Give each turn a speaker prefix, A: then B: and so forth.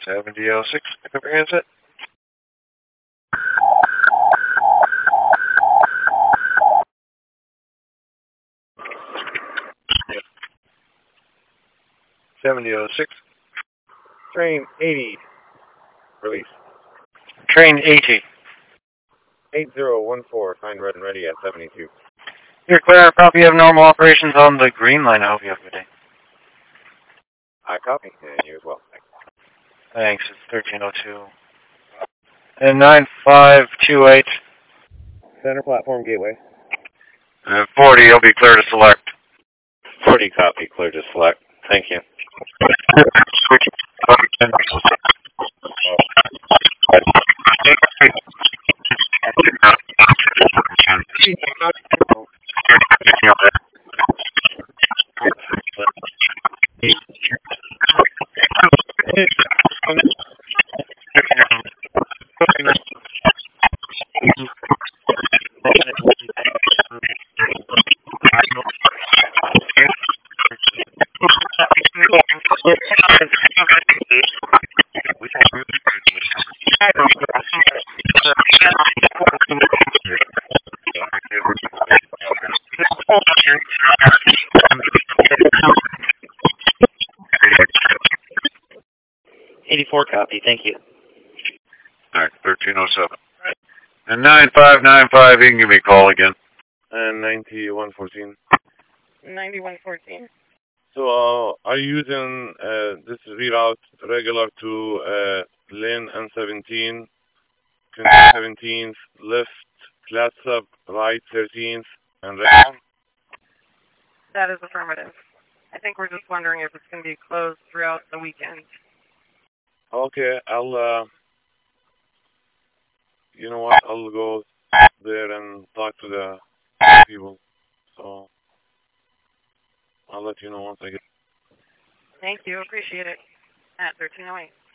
A: 7006, comprehensive.
B: Train 80, release.
A: Train 80.
B: 8014, signed red and ready at 72.
A: You're clear. Copy of normal operations on the green line. I hope you have a good day.
B: I copy, and you as well.
A: Thanks. It's 1302. And 9528.
B: Center platform gateway.
A: 40, you'll be clear to select.
B: 40, copy, clear to select. Thank you.
C: Copy, thank you.
A: Alright, 1307. And 9595, you can give me a call again.
B: And 9114.
D: 9114.
B: So, are you using this reroute regular to lane N17, 17th, left, class sub, right 13th, and right on?
D: That is affirmative. I think we're just wondering if it's going to be closed throughout the weekend.
B: Okay, you know what, I'll go there and talk to the people. So, I'll let you know once I get.
D: Thank you. Appreciate it. At 1308.